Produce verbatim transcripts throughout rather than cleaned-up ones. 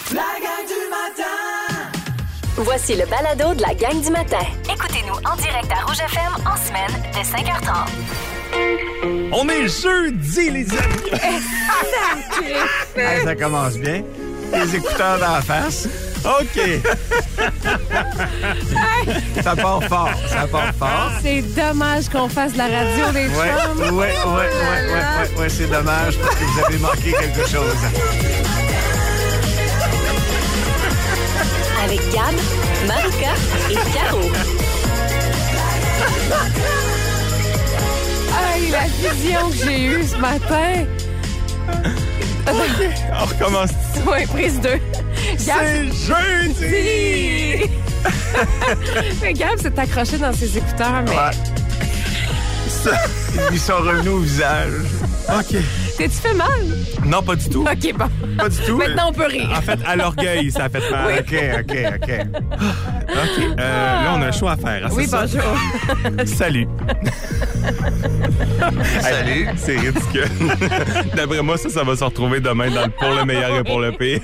La gang du matin! Voici le balado de la gang du matin. Écoutez-nous en direct à Rouge F M en semaine dès cinq heures trente. On est jeudi, les amis! Hey, ça commence bien. Les écouteurs dans la face. OK. Ça part fort. Ça part fort. C'est dommage qu'on fasse de la radio des Ouais, chums. ouais, ouais, ouais, ouais, ouais, ouais, c'est dommage parce que vous avez manqué quelque chose. Avec Gab, Marika et Caro. Hey, la vision que j'ai eue ce matin. On recommence. Ouais, prise deux. C'est jeudi! Mais Gab s'est accroché dans ses écouteurs, mais Ouais. Ça, ils sont revenus au visage. OK. t'es-tu fait mal? Non, pas du tout. OK, bon. Pas du tout. Maintenant, on peut rire. En fait, à l'orgueil, ça a fait mal. OK, OK, OK. OK. Euh, là, on a un choix à faire. hein, Oui, c'est ça? bonjour. Salut. Salut. Hey, c'est ridicule. D'après moi, ça, ça va se retrouver demain dans le pour le meilleur et pour le pire.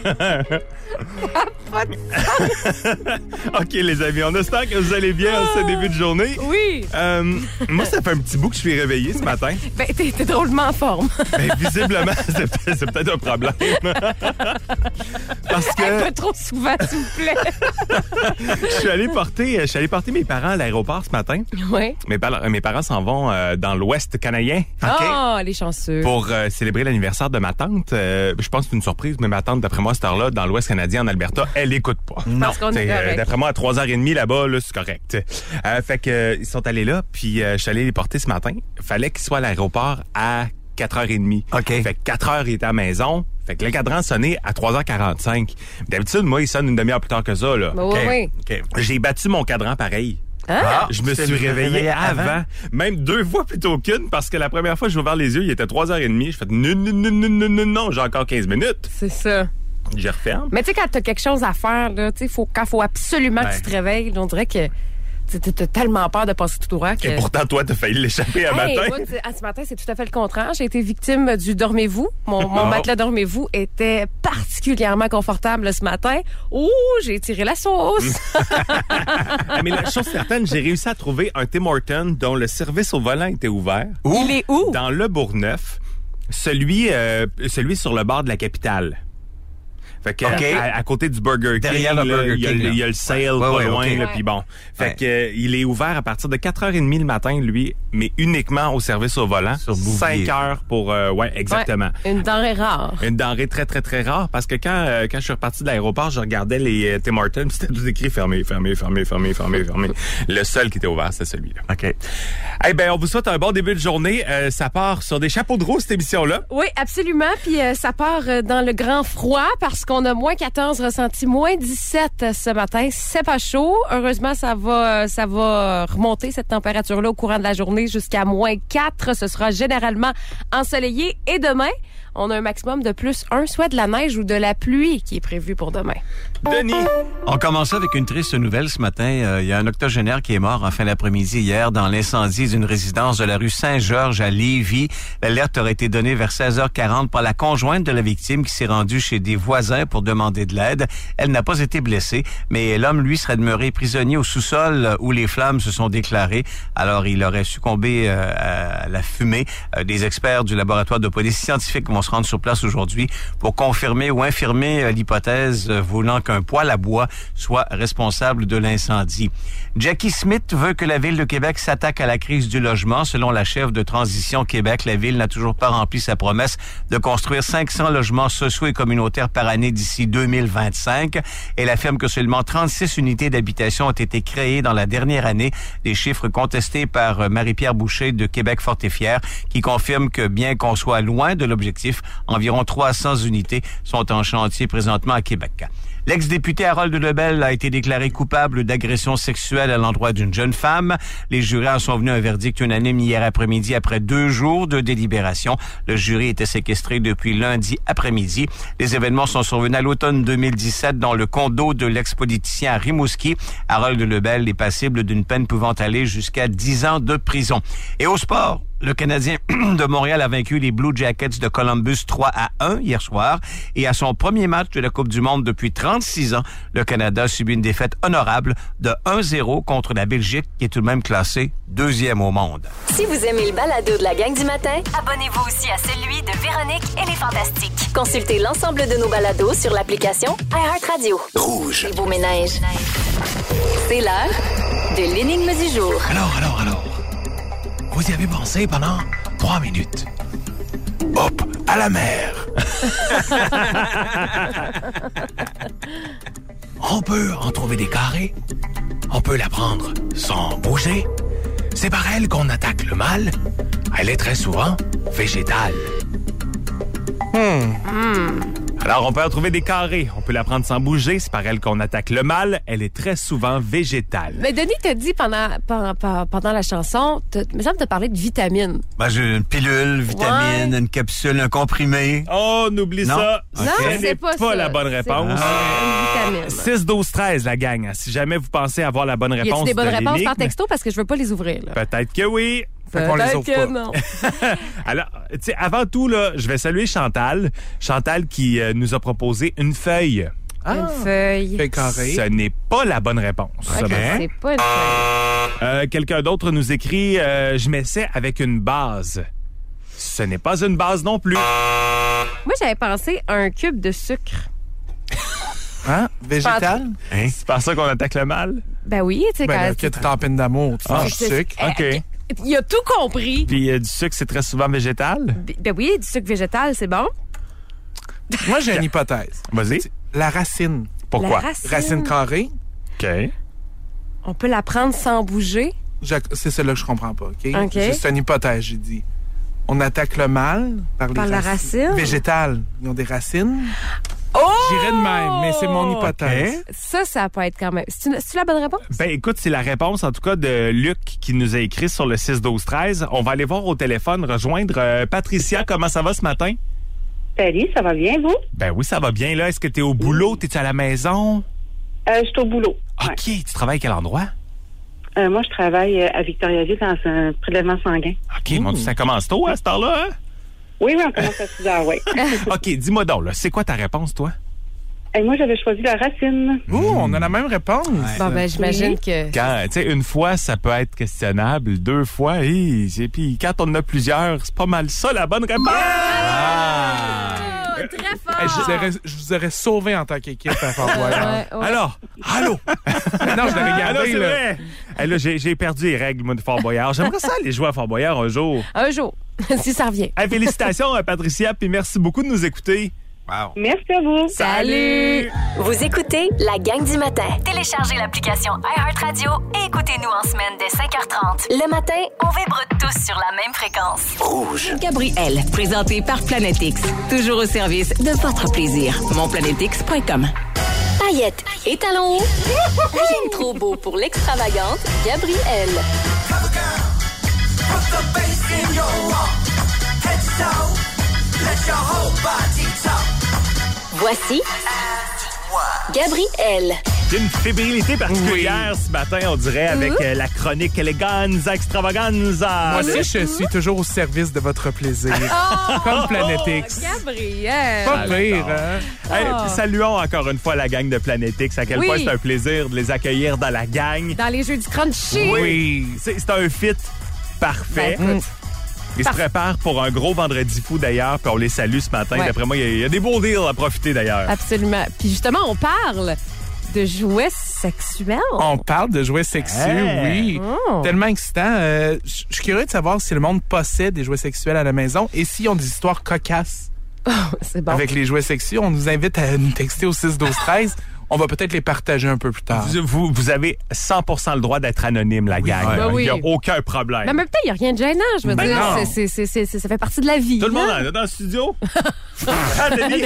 OK, les amis, on espère que vous allez bien en ce début de journée. Oui. Euh, moi, ça fait un petit bout que je suis réveillé ce matin. Ben, t'es, t'es drôlement en forme. Ben, visiblement, c'est peut-être, c'est peut-être un problème. Parce Un que peu trop souvent, s'il vous plaît. je suis allé porter, je suis allé porter mes parents à l'aéroport ce matin. Oui. Mes, par- mes parents s'en vont euh, dans l'Ouest canadien. Oh, les chanceux. Pour euh, célébrer l'anniversaire de ma tante. Euh, je pense que c'est une surprise, mais ma tante, d'après moi, à cette heure-là, dans l'Ouest canadien, en Alberta, elle écoute pas. Parce qu'on est T'sais, euh, correct. d'après moi, à trois heures trente là-bas, là, c'est correct. Euh, fait que euh, ils sont allés là, puis euh, je suis allé les porter ce matin. Fallait qu'ils soient à l'aéroport à quatre heures trente. OK. Fait que quatre heures, il était à la maison. Fait que le cadran sonnait à trois heures quarante-cinq. D'habitude, moi, il sonne une demi-heure plus tard que ça, là. Ben oui, oui. OK. J'ai battu mon cadran pareil. Hein? Ah, Je me tu suis t'es réveillé réveillé avant. avant. Même deux fois plutôt qu'une, parce que la première fois, j'ai ouvert les yeux, il était trois heures trente. J'ai fait non, non, non, non, non, non, non, j'ai encore quinze minutes. C'est ça. Je referme. Mais tu sais, quand t'as quelque chose à faire, là, tu sais, faut, quand faut absolument Ouais. que tu te réveilles, là, on dirait que tu t'as t'as tellement peur de passer tout droit que... Et pourtant, toi, t'as failli l'échapper à Hey, matin. moi, tu- à ce matin, c'est tout à fait le contraire. J'ai été victime du dormez-vous. Mon, mon Oh. matelas dormez-vous était particulièrement confortable ce matin. Ouh, j'ai tiré la sauce. Ah, mais la chose certaine, j'ai réussi à trouver un Tim Hortons dont le service au volant était ouvert. Il est où? Dans le Bourgneuf. Celui, euh, celui sur le bord de la capitale. Fait que, OK. à, à côté du Burger King, Derrière le là, Burger il y a, King, le- là. il y a le sale Ouais, pas ouais, loin, OK. là, puis bon. Fait Ouais. que, euh, il est ouvert à partir de quatre heures trente le matin, lui, mais uniquement au service au volant. Sur Bouvier. cinq heures pour, euh, ouais, exactement. Ouais, une denrée rare. Une denrée très, très, très rare parce que quand, euh, quand je suis reparti de l'aéroport, je regardais les euh, Tim Hortons, c'était tout écrit fermé, fermé, fermé, fermé, fermé, fermé. Le seul qui était ouvert, c'était celui-là. OK. Eh ben, on vous souhaite un bon début de journée. Euh, ça part sur des chapeaux de roue, cette émission-là. Oui, absolument. Puis euh, ça part euh, dans le grand froid parce qu'on a moins quatorze ressenti, moins dix-sept ce matin. C'est pas chaud. Heureusement, ça va, euh, ça va remonter cette température-là au courant de la journée jusqu'à moins quatre. Ce sera généralement ensoleillé. Et demain, on a un maximum de plus un, soit de la neige ou de la pluie qui est prévu pour demain. Denis. On commence avec une triste nouvelle ce matin. Euh, Il y a un octogénaire qui est mort en fin d'après-midi hier dans l'incendie d'une résidence de la rue Saint-Georges à Lévis. L'alerte aurait été donnée vers seize heures quarante par la conjointe de la victime qui s'est rendue chez des voisins pour demander de l'aide. Elle n'a pas été blessée, mais l'homme, lui, serait demeuré prisonnier au sous-sol où les flammes se sont déclarées. Alors, il aurait succombé euh, à la fumée. Euh, des experts du laboratoire de police scientifique vont se rendre sur place aujourd'hui pour confirmer ou infirmer euh, l'hypothèse euh, voulant qu'un poêle à bois soit responsable de l'incendie. Jackie Smith veut que la Ville de Québec s'attaque à la crise du logement. Selon la chef de Transition Québec, la Ville n'a toujours pas rempli sa promesse de construire cinq cents logements sociaux et communautaires par année d'ici deux mille vingt-cinq. Elle affirme que seulement trente-six unités d'habitation ont été créées dans la dernière année, des chiffres contestés par Marie-Pierre Boucher de Québec Fort et Fier, qui confirme que bien qu'on soit loin de l'objectif, environ trois cents unités sont en chantier présentement à Québec. L'ex-député Harold Lebel a été déclaré coupable d'agression sexuelle à l'endroit d'une jeune femme. Les jurés en sont venus à un verdict unanime hier après-midi après deux jours de délibération. Le jury était séquestré depuis lundi après-midi. Les événements sont survenus à l'automne deux mille dix-sept dans le condo de l'ex-politicien à Rimouski. Harold Lebel est passible d'une peine pouvant aller jusqu'à dix ans de prison. Et au sport, Le Canadien de Montréal a vaincu les Blue Jackets de Columbus trois à un hier soir. Et à son premier match de la Coupe du Monde depuis trente-six ans, le Canada a subi une défaite honorable de un zéro contre la Belgique, qui est tout de même classée deuxième au monde. Si vous aimez le balado de la gang du matin, abonnez-vous aussi à celui de Véronique et les Fantastiques. Consultez l'ensemble de nos balados sur l'application iHeartRadio. Rouge. Et vos ménages. C'est l'heure de l'énigme du jour. Alors, alors, alors. Vous y avez pensé pendant trois minutes. Hop, à la mer. On peut en trouver des carrés. On peut la prendre sans bouger. C'est par elle qu'on attaque le mal. Elle est très souvent végétale. Hmm. Alors, on peut en trouver des carrés. On peut la prendre sans bouger. C'est par elle qu'on attaque le mal. Elle est très souvent végétale. Mais Denis t'a dit pendant, pendant, pendant la chanson, il me semble que t'as parlé de vitamines. Ben, j'ai une pilule, vitamine, Ouais. une capsule, un comprimé. Oh, on oublie Non. ça. Non, Ce c'est n'est pas pas ça. la bonne C'est réponse. pas une vitamine. six douze treize, la gang. Si jamais vous pensez avoir la bonne Y réponse a-tu des bonnes de réponses l'énigme, par texto? Parce que je veux pas les ouvrir, là. peut-être que oui. Fait qu'on les Peut-être ouvre que pas. non. Alors, tu sais, avant tout, là, je vais saluer Chantal. Chantal qui euh, nous a proposé une feuille. Une feuille. Fait carré. Ce n'est pas la bonne réponse. Ok, c'est pas une feuille. Euh, quelqu'un d'autre nous écrit euh, je m'essaie avec une base. Ce n'est pas une base non plus. Moi, j'avais pensé à un cube de sucre. Hein? Végétal? Hein? C'est par ça qu'on attaque le mal? Ben oui, tu sais, Ben là, quand... que tu en peine d'amour, tu Ah, manges du c'est- sucre. Eh, OK. Il a tout compris. Puis euh, du sucre, c'est très souvent végétal. Ben oui, du sucre végétal, c'est bon. Moi, j'ai une hypothèse. Vas-y. La racine. Pourquoi? La racine. Racine carrée, OK. On peut la prendre sans bouger. je- c'est celle-là que je comprends pas, OK? OK. C'est une hypothèse, j'ai dit. On attaque le mal par les Par la racines. racine? Végétales. Ils ont des racines. Oh! J'irais de même, mais c'est mon hypothèse. Ça, ça peut être quand même... C'est une- c'est-tu la bonne réponse? Ben écoute, c'est la réponse en tout cas de Luc qui nous a écrit sur le six douze treize. On va aller voir au téléphone, rejoindre euh, Patricia. Comment ça va ce matin? Salut, ça va bien, vous? Ben oui, ça va bien là. Est-ce que t'es au boulot? T'es-tu à la maison? Euh, je suis au boulot. OK. Ouais. Tu travailles à quel endroit? Euh, moi, je travaille euh, à Victoriaville dans un prélèvement sanguin. OK, mon Dieu, ça commence tôt à cette heure-là, hein? Oui, oui, on commence à six heures, oui. OK, dis-moi donc, là, c'est quoi ta réponse, toi? Et moi, j'avais choisi la racine. Ouh, on a la même réponse. Bon, ben, j'imagine Oui. que... Quand, tu sais, une fois, ça peut être questionnable. Deux fois, hi, et puis quand on en a plusieurs, c'est pas mal ça, la bonne réponse! Oh, très fort! Hey, je, vous aurais, je vous aurais sauvé en tant qu'équipe à Fort Boyard. Ouais, ouais. Alors, allô? Non, je l'ai Ah, là, regardé, c'est là. vrai. Hey, là, j'ai, j'ai perdu les règles, moi, de Fort Boyard. J'aimerais ça aller jouer à Fort Boyard un jour. Un jour, si ça revient. Hey, félicitations, euh, Patricia, puis merci beaucoup de nous écouter. Wow. Merci à vous. Salut! Vous écoutez la gang du matin. Téléchargez l'application iHeartRadio et écoutez-nous en semaine dès cinq heures trente. Le matin, on vibre tous sur la même fréquence. Rouge. Gabrielle, présentée par Planetix. Toujours au service de votre plaisir. monplanetix point com. Paillettes et talons hauts. Rien de trop beau pour l'extravagante Gabrielle. Put the bass in your walk. Head to toe. Let your whole body talk. Voici Gabrielle. J'ai une fébrilité particulière ce matin, on dirait, avec euh, la chronique Eleganza Extravaganza. Moi aussi, je suis toujours au service de votre plaisir. Comme Planetix. Gabrielle! Pas pire, hein? Hey, puis saluons encore une fois la gang de Planetix. À quel Oui. point c'est un plaisir de les accueillir dans la gang. Dans les jeux du crunchy. Oui. C'est, c'est un fit parfait. Ben, écoute. Ils se préparent pour un gros vendredi fou d'ailleurs, puis on les salue ce matin. Ouais. D'après moi, il y a- il y, a des beaux deals à profiter d'ailleurs. Absolument. Puis justement, on parle de jouets sexuels. On parle de jouets sexueux, Hey. oui. Oh. Tellement excitant. Euh, Je je suis curieux de savoir si le monde possède des jouets sexuels à la maison et s'ils ont des histoires cocasses C'est bon. avec les jouets sexuels. On nous invite à nous texter au six douze treize. On va peut-être les partager un peu plus tard. Vous, vous, vous avez cent pour cent le droit d'être anonyme, la gang. Ben Il n'y a oui. aucun problème. Mais en même temps, il n'y a rien de gênant, je veux Ben dire. non. C'est- c'est- c'est- c'est- c'est- ça fait partie de la vie. Tout le monde hein? en a dans le studio? Ah, Denis?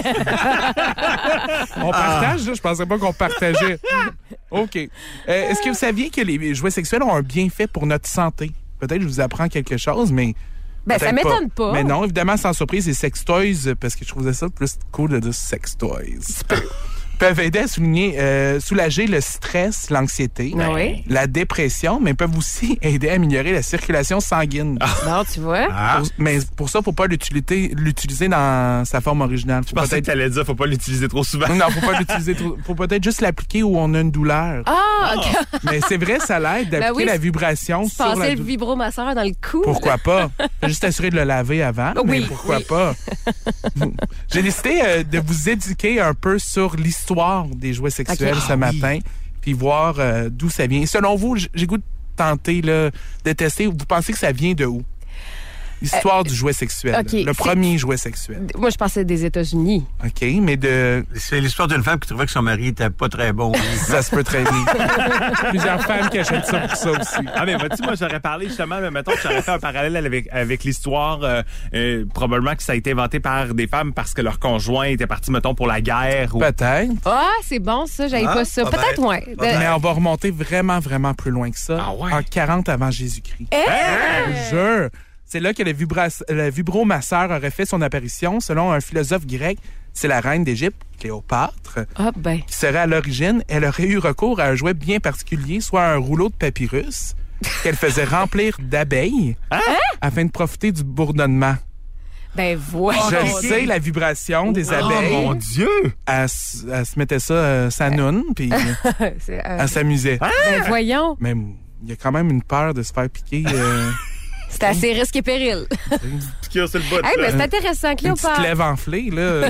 On partage, là? Je pensais pas qu'on partageait. OK. Euh, Est-ce que vous saviez que les jouets sexuels ont un bienfait pour notre santé? Peut-être que je vous apprends quelque chose, mais... Ben, ça peut-être m'étonne pas. Mais non, évidemment, sans surprise, c'est sex toys, parce que je trouvais ça plus cool de dire sex toys. peuvent aider à souligner, euh, soulager le stress, l'anxiété, Ah oui. la dépression, mais peuvent aussi aider à améliorer la circulation sanguine. Non, tu vois. Ah. Pour- mais pour ça, faut pas l'utiliser, l'utiliser dans sa forme originale. Je Faut pensais que peut-être- t'allais dire, faut pas l'utiliser trop souvent. Non, faut pas l'utiliser trop. Faut peut-être juste l'appliquer où on a une douleur. Ah, OK. Mais c'est vrai, ça l'aide d'appliquer Ben oui, la vibration sur la Passer le douleur. vibromasseur dans le cou. Pourquoi pas? Faut juste assurer de le laver avant, mais Oui, pourquoi oui. pas? J'ai décidé euh, de vous éduquer un peu sur l'histoire des jouets sexuels Ok. ce matin, puis voir euh, d'où ça vient. Selon vous, j- j'ai goût de tenter là, de tester. Vous pensez que ça vient de où? L'histoire du jouet sexuel. ok, là. Le c'est- premier jouet sexuel. Moi, je pensais des États-Unis. OK, mais de... C'est l'histoire d'une femme qui trouvait que son mari était pas très bon. Ça se peut très bien. Plusieurs femmes qui achètent ça pour ça aussi. Ah, mais vois-tu, moi, j'aurais parlé justement, mais mettons que j'aurais fait un parallèle avec, avec l'histoire, euh, euh, probablement que ça a été inventé par des femmes parce que leur conjoint était parti, mettons, pour la guerre. Ou... Peut-être. Ah, c'est bon, ça. J'avais Ah, pas ça. peut-être. Peut-être, ouais. De- Mais on va remonter vraiment, vraiment plus loin que ça. Ah ouais? En quarante avant Jésus-Christ. Eh! Je vous jure. C'est là que le, vibra- le vibromasseur aurait fait son apparition. Selon un philosophe grec, c'est la reine d'Égypte, Cléopâtre, Ah, ben. qui serait à l'origine. Elle aurait eu recours à un jouet bien particulier, soit un rouleau de papyrus qu'elle faisait remplir d'abeilles afin de profiter du bourdonnement. Ben, voilà. Je le sais, la vibration des abeilles. Oh, mon Dieu! Elle, s- elle se mettait ça, euh, sa noune, puis C'est, euh, elle s'amusait. ben, voyons. Mais il y a quand même une peur de se faire piquer. euh, C'est assez risque et péril. Piqûre sur le bout. Hey, là. mais c'est intéressant, une petite Cléopâtre. lèvre enflée, là.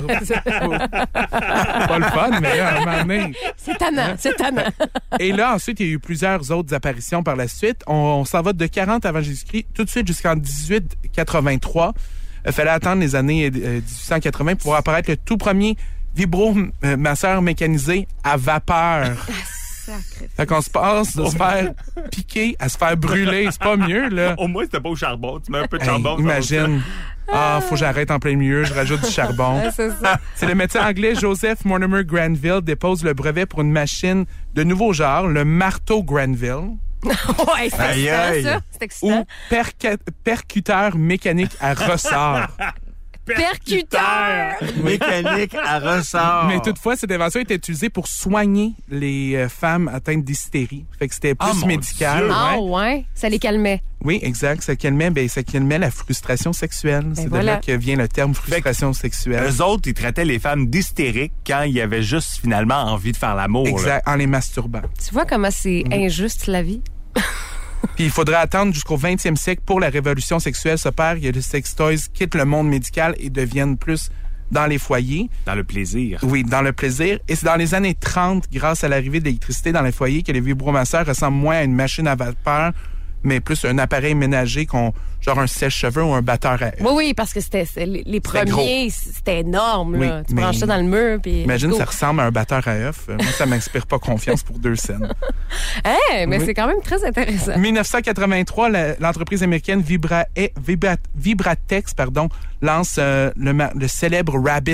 Pas le fun, mais là, à un moment donné. C'est tannant, c'est tannant. Et là, ensuite, il y a eu plusieurs autres apparitions par la suite. On, on s'en va de quarante avant Jésus-Christ, tout de suite jusqu'en dix-huit quatre-vingt-trois. Il fallait attendre les années euh, dix-huit cent quatre-vingts pour apparaître le tout premier vibromasseur mécanisé à vapeur. Fait qu'on se passe de se faire piquer à se faire brûler. C'est pas mieux, là. Au moins, c'était pas au charbon. Tu mets un peu de Hey, charbon. ça imagine. Ah, faut que j'arrête en plein milieu, je rajoute du charbon. Ah, c'est ça. C'est le médecin anglais Joseph Mortimer Granville dépose le brevet pour une machine de nouveau genre, le marteau Granville, Ouais, c'est Aïe, excitant, aïe. ça. C'est ou excitant. perca- percuteur mécanique à ressort. Percuteur! Mécanique à ressort. Mais toutefois, cette invention était utilisée pour soigner les euh, femmes atteintes d'hystérie. Fait que c'était plus Ah, mon médical. Dieu. Ah, ouais. ouais. Ça les calmait. Oui, exact. Ça calmait, ben, ça calmait la frustration sexuelle. C'est de voilà. là que vient le terme frustration sexuelle. Eux autres, ils traitaient les femmes d'hystériques quand il y avait juste finalement envie de faire l'amour. là. Exact, en les masturbant. Tu vois comment c'est injuste, la vie? Puis il faudrait attendre jusqu'au vingtième siècle pour la révolution sexuelle s'opère. Il y a les sex toys quittent le monde médical et deviennent plus dans les foyers. Dans le plaisir. Oui, dans le plaisir. Et c'est dans les années trente, grâce à l'arrivée de l'électricité dans les foyers, que les vibromasseurs ressemblent moins à une machine à vapeur, mais plus un appareil ménager, qu'on, genre un sèche-cheveux ou un batteur à œufs. Oui, oui, parce que c'était c'était les, les premiers, c'était énorme. Oui, Là. Tu mais- branches ça dans le mur. Puis Imagine, let's go. ça ressemble à un batteur à œufs. Euh, Moi, ça m'inspire pas confiance pour deux scènes. Hey, mais Oui. c'est quand même très intéressant. dix-neuf cent quatre-vingt-trois, la- l'entreprise américaine Vibra, eh, Vibra- Vibratex pardon, lance euh, le, ma- le célèbre Rabbit.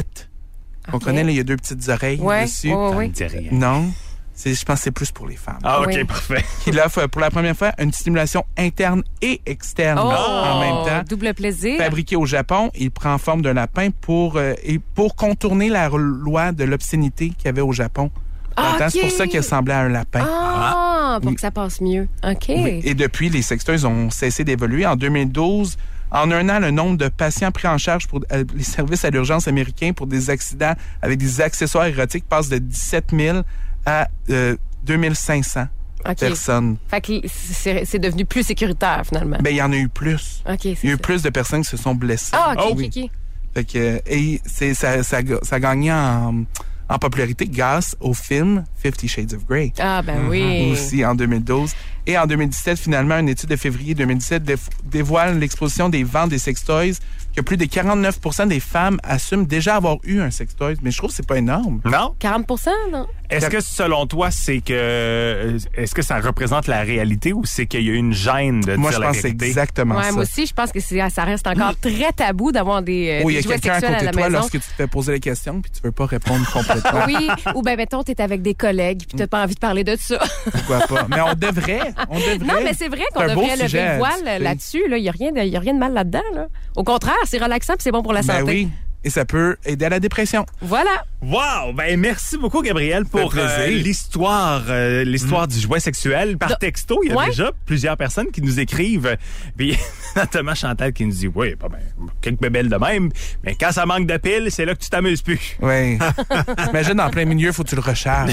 On Ok. connaît, là, il y a deux petites oreilles Ouais, dessus. ouais, Ça ouais. me dit rien. Non, c'est, je pense que c'est plus pour les femmes. Ah, OK, Oui. parfait. Qui offre pour la première fois une stimulation interne et externe Oh, en même temps. double plaisir. Fabriqué au Japon, il prend forme d'un lapin pour, euh, et pour contourner la loi de l'obscénité qu'il y avait au Japon. Dans le Ah, temps, ok. C'est pour ça qu'il ressemblait à un lapin. Ah, pour Oui. que ça passe mieux. OK. Oui. Et depuis, les sextoys ont cessé d'évoluer. En deux mille douze, en un an, le nombre de patients pris en charge pour euh, les services à l'urgence américains pour des accidents avec des accessoires érotiques passe de dix-sept mille à euh, deux mille cinq cents OK. personnes. Fait que c'est c'est devenu plus sécuritaire, finalement. Ben, il y en a eu plus. OK, c'est Il y a eu ça. plus de personnes qui se sont blessées. Ah, OK, Oh, OK, oui. OK. Fait que, et c'est, ça, ça, ça a gagné en, en popularité grâce au film Fifty Shades of Grey. Ah, ben oui. Aussi en deux mille douze. Et en deux mille dix-sept, finalement, une étude de février deux mille dix-sept déf- dévoile l'exposition des ventes des sextoys, que plus de quarante-neuf pour cent des femmes assument déjà avoir eu un sextoy. Mais je trouve que c'est pas énorme. Non? quarante pour cent, non? Est-ce que selon toi, c'est que est-ce que ça représente la réalité ou c'est qu'il y a une gêne de Moi, dire je la pense que c'est vérité? exactement Ouais, ça. moi aussi, je pense que c'est- ça reste encore très tabou d'avoir des, euh, Ou il y des a jouets quelqu'un à sexuels à, côté la de toi maison. lorsque tu te fais poser la question puis tu veux pas répondre complètement. Oui, ou ben mettons, t'es avec des collègues puis t'as pas envie de parler de ça. Pourquoi pas? Mais on devrait. On devrait. Non, mais c'est vrai qu'on C'est un beau devrait lever sujet à le voile discuter. là-dessus. Il là. n'y a, rien de- y a rien de mal là-dedans. Là. Au contraire, c'est relaxant puis c'est bon pour la Ben santé. oui. et ça peut aider à la dépression. Voilà. Wow! Ben, merci beaucoup, Gabriel, pour Ça fait euh, plaisir. l'histoire euh, l'histoire du jouet sexuel. Par Donc, texto, il y a ouais. déjà plusieurs personnes qui nous écrivent. Puis, notamment Chantal qui nous dit, oui, pas ben, quelques bébelles de même, mais quand ça manque de piles, c'est là que tu t'amuses plus. Oui. Imagine, en plein milieu, faut que tu le recharges.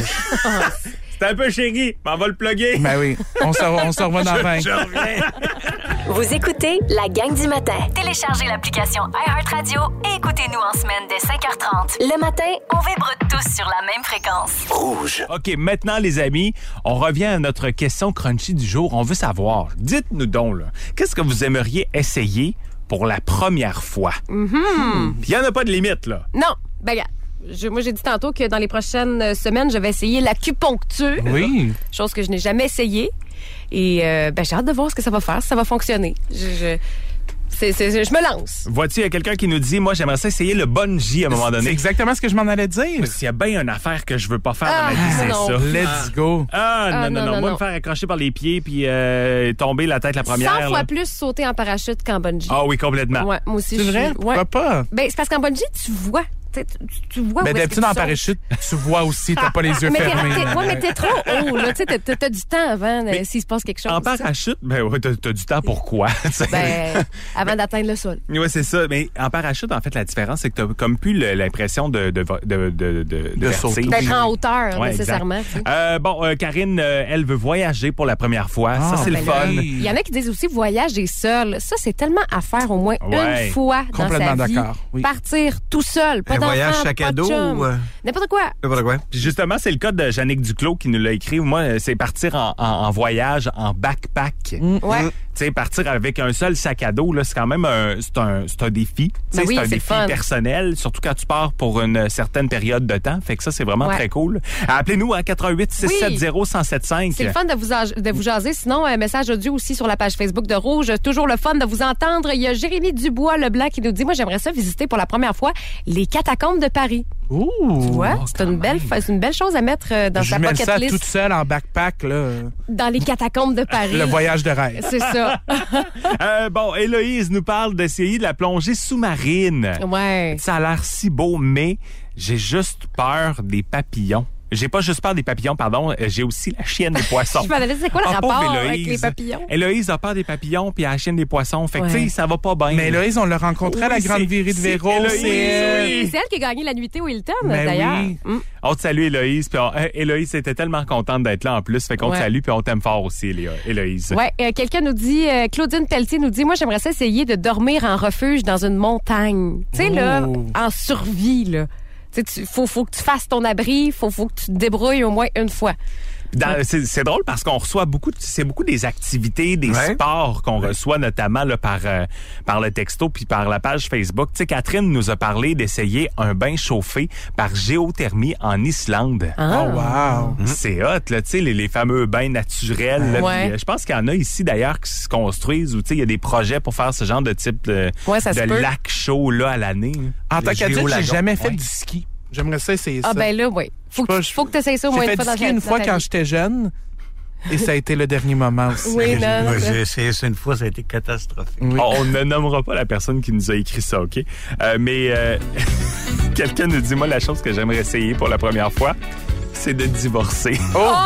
C'est un peu chéri, mais on va le plugger. Ben oui. On se, on se revoit dans vingt. Je reviens. Vous écoutez la gang du matin. Téléchargez l'application iHeartRadio et écoutez-nous en semaine dès cinq heures trente. Le matin, on vibre tous sur la même fréquence. Rouge. OK, maintenant, les amis, on revient à notre question crunchy du jour. On veut savoir, dites-nous donc, là, qu'est-ce que vous aimeriez essayer pour la première fois? Mm-hmm. Puis il n'y en a pas de limite, là. Non, ben regarde. Je, moi, j'ai dit tantôt que dans les prochaines semaines, je vais essayer l'acupuncture. Oui. Chose que je n'ai jamais essayée. Et euh, ben, j'ai hâte de voir ce que ça va faire, si ça va fonctionner. Je, je, c'est, c'est, je me lance. Vois-tu, il y a quelqu'un qui nous dit, moi, j'aimerais ça essayer le bungee à un moment C'est donné. exactement ce que je m'en allais dire. S'il y a bien une affaire que je veux pas faire Ah, dans ma vie, c'est non. ça. Let's go. Ah, non, Ah, non, non, non, non, Moi, non. me faire accrocher par les pieds puis euh, tomber la tête la première. cent fois là. plus sauter en parachute qu'en bungee. Ah oui, complètement. Ouais, moi aussi, C'est je vrai? suis- Ouais. Pourquoi pas? Ben, c'est parce qu'en bungee, tu vois. Tu, sais, tu, tu vois où Ben, est-ce que d'habitude, tu en sautes. parachute, tu vois aussi, t'as pas les yeux Mais t'es, fermés. t'es- ouais, mais t'es trop haut, là. Tu sais, t'as, t'as- t'as du temps avant, euh, s'il se passe quelque chose. En parachute, ben ouais, t'as, t'as du temps pourquoi? Ben, avant d'atteindre le sol. Oui, c'est ça. Mais en parachute, en fait, la différence, c'est que t'as comme plus le- l'impression de, de, de, de, de, de De vertige. sauter. D'être en hauteur, Ouais, nécessairement. exact. tu sais. Euh, bon, euh, Karine, euh, elle veut voyager pour la première fois. Ah, ça, c'est Ben le là, fun. oui. Il y en a qui disent aussi voyager seul. Ça, c'est tellement à faire au moins Ouais. une fois dans Complètement sa vie. d'accord, oui. Partir tout seul, pas Un d'enfant, voyage sac pas à de dos chum. ou, euh, N'importe quoi. N'importe quoi. Puis justement, c'est le cas de Jannick Duclos qui nous l'a écrit. Moi, euh, c'est partir en, en, en voyage en backpack. Ouais. Tu sais, partir avec un seul sac à dos, là, c'est quand même un, c'est un, c'est un défi. Tu sais, Ben oui, c'est un c'est le défi fun. personnel, surtout quand tu pars pour une certaine période de temps. Fait que ça, c'est vraiment Ouais. très cool. Appelez-nous à quatre un huit, six sept zéro, un zéro cinq. C'est le fun de vous, âge- de vous jaser. Sinon, un message audio aussi sur la page Facebook de Rouge. Toujours le fun de vous entendre. Il y a Jérémy Dubois-Leblanc qui nous dit, moi, j'aimerais ça visiter pour la première fois les catacombes de Paris. Ouh. Tu vois? C'est une belle, c'est une belle chose à mettre euh, dans Je sa mets bucket ça list. toute seule en backpack, là. Dans les catacombes de Paris. Le voyage de rêve. C'est ça. Euh, bon, Héloïse nous parle d'essayer de la plongée sous-marine. Ouais. Ça a l'air si beau, mais j'ai juste peur des papillons. J'ai pas juste peur des papillons, pardon. euh, J'ai aussi la chienne des poissons. Je me demandais, c'est quoi le Ah, pauvre rapport avec Héloïse. les papillons? Héloïse a peur des papillons puis elle a la chienne des poissons. Fait que, Ouais. tu sais, ça va pas bien. Mais Héloïse, on l'a rencontré à la Oui, grande c'est- virée de c'est Véro. Héloïse, C'est elle. oui. C'est elle qui a gagné la nuitée au Hilton, Ben d'ailleurs. oui. Mm. On te salue, Héloïse. Puis on- euh, Héloïse était tellement contente d'être là en plus. Fait qu'on Ouais. te salue puis on t'aime fort aussi, Hélo- Héloïse. Ouais, euh, quelqu'un nous dit, euh, Claudine Pelletier nous dit, moi, j'aimerais ça essayer de dormir en refuge dans une montagne. Tu sais, là, Oh. en survie, là. Tu sais, tu- faut, faut que tu fasses ton abri, faut, faut que tu te débrouilles au moins une fois. Dans- c'est, c'est drôle parce qu'on reçoit beaucoup, de- c'est beaucoup des activités, des Ouais. sports qu'on reçoit notamment là, par euh, par le texto puis par la page Facebook. Tu sais, Catherine nous a parlé d'essayer un bain chauffé par géothermie en Islande. Ah. Oh, wow. C'est hot, là, tu sais, les, les fameux bains naturels. là, Ouais. puis, euh, je pense qu'il y en a ici, d'ailleurs, qui se construisent ou, tu sais, il y a des projets pour faire ce genre de type de, Ouais, ça se de peut. lac chaud, là, à l'année. En Le tant qu'adulte, j'ai géolagon. jamais fait Ouais. du ski. J'aimerais ça essayer ça. Ah, ben là, oui. Faut que, pas, tu- je- faut que tu essayes ça au moins J'ai une fait fois du dans ski ta une fois dans ta quand vie. j'étais jeune et ça a été le dernier moment aussi. Oui, non. Moi, ça- j'ai essayé ça une fois, ça a été catastrophique. Oui. On, on ne nommera pas la personne qui nous a écrit ça, OK? Euh, mais euh, quelqu'un nous dit, moi, la chose que j'aimerais essayer pour la première fois, c'est de divorcer.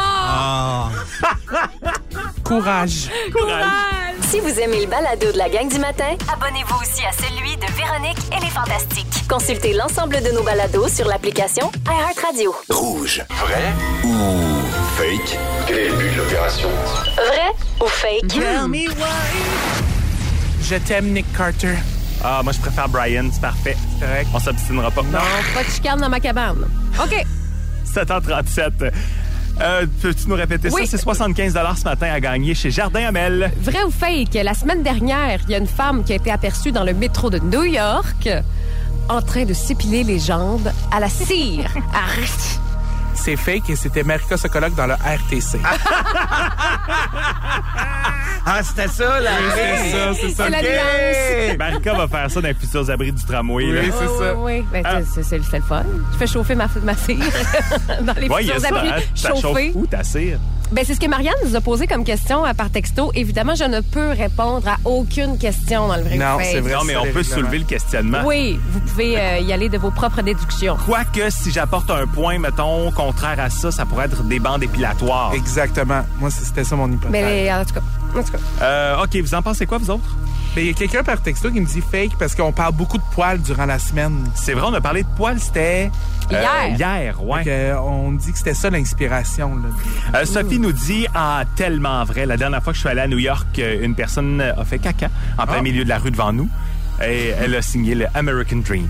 Ah! Courage. Si vous aimez le balado de la gang du matin, abonnez-vous aussi à celui de Véronique et les Fantastiques. Consultez l'ensemble de nos balados sur l'application iHeartRadio. Rouge. Vrai ou fake? Quel est le but de l'opération? Vrai ou fake? Je t'aime, Nick Carter. Ah, moi, je préfère Brian, c'est parfait. C'est correct. On s'obstinera pas. Non, pas de chicane dans ma cabane. OK. sept heures trente-sept. Euh, peux-tu nous répéter Oui. ça? C'est soixante-quinze ce matin à gagner chez Jardin Amel. Vrai ou fake? La semaine dernière, il y a une femme qui a été aperçue dans le métro de New York en train de s'épiler les jambes à la cire. Arrête! C'est fake et c'était Marika Sokoloc dans le R T C. Ah, c'était ça, là! C'est ça, c'est ça. C'est la OK. nuance. Marika va faire ça dans les futurs abris du tramway. là. Oui, c'est Oui, ça. oui, oui. Ben, Ah. c'est, c'est, c'est le fun. Je fais chauffer ma, ma cire dans les Ouais, il y a futurs ça, abris hein? Ça chauffe chauffés. où ta cire? Ben, c'est ce que Marianne nous a posé comme question euh, par texto. Évidemment, je ne peux répondre à aucune question dans le vrai Non, ou fake. c'est vrai. Non, mais on peut soulever le questionnement. Oui, vous pouvez euh, y aller de vos propres déductions. Quoique, si j'apporte un point, mettons, contraire à ça, ça pourrait être des bandes épilatoires. Exactement. Moi, c'était ça mon hypothèse. Mais en tout cas, en tout cas. Euh, OK, vous en pensez quoi, vous autres? Mais il y a quelqu'un par texto qui me dit fake parce qu'on parle beaucoup de poils durant la semaine. C'est vrai, on a parlé de poils, c'était... euh, Hier. Hier, ouais. Fait que, euh, on dit que c'était ça l'inspiration. Là. Euh, Sophie nous dit, ah, tellement vrai. La dernière fois que je suis allé à New York, euh, une personne a fait caca en plein Ah. milieu de la rue devant nous. Et elle a signé le American Dream.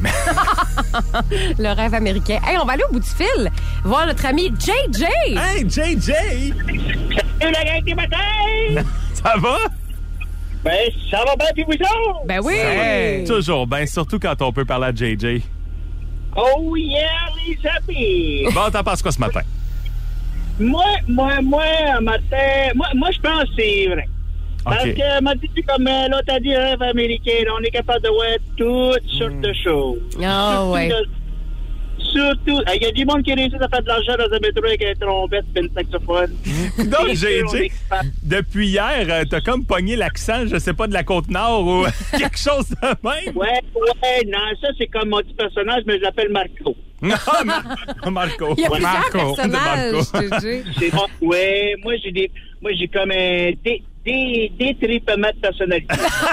Le rêve américain. Hey, on va aller au bout du fil voir notre ami J J. Hey, J J! Salut la gang du matin! Ça va? Ben, ça va bien, puis vous autres? Ben oui. Hey. Toujours bien, surtout quand on peut parler à J J. Oh yeah, les amis! Bon, t'en penses quoi ce matin? Moi, moi, moi, un matin, moi, moi je pense que c'est vrai. Parce OK. que, m'a dit, comme euh, l'autre a dit, rêve américain, là, on est capable de voir toutes sortes de choses. Ah, Surtout ouais. de- Surtout, il y a du monde qui réussit à faire de l'argent dans un métro avec un trompette et un saxophone. Donc, Et J on est J, capable. depuis hier, euh, t'as comme pogné l'accent, je sais pas, de la Côte-Nord ou quelque chose de même. Ouais, ouais, non, ça, c'est comme mon petit personnage, mais je l'appelle Marco. Ah, Mar- Marco. Il y a Ouais, plusieurs Marco. personnages, De J J. C'est bon. Ouais, moi, j'ai des, moi, j'ai comme un dé, dé, détripement de personnalité.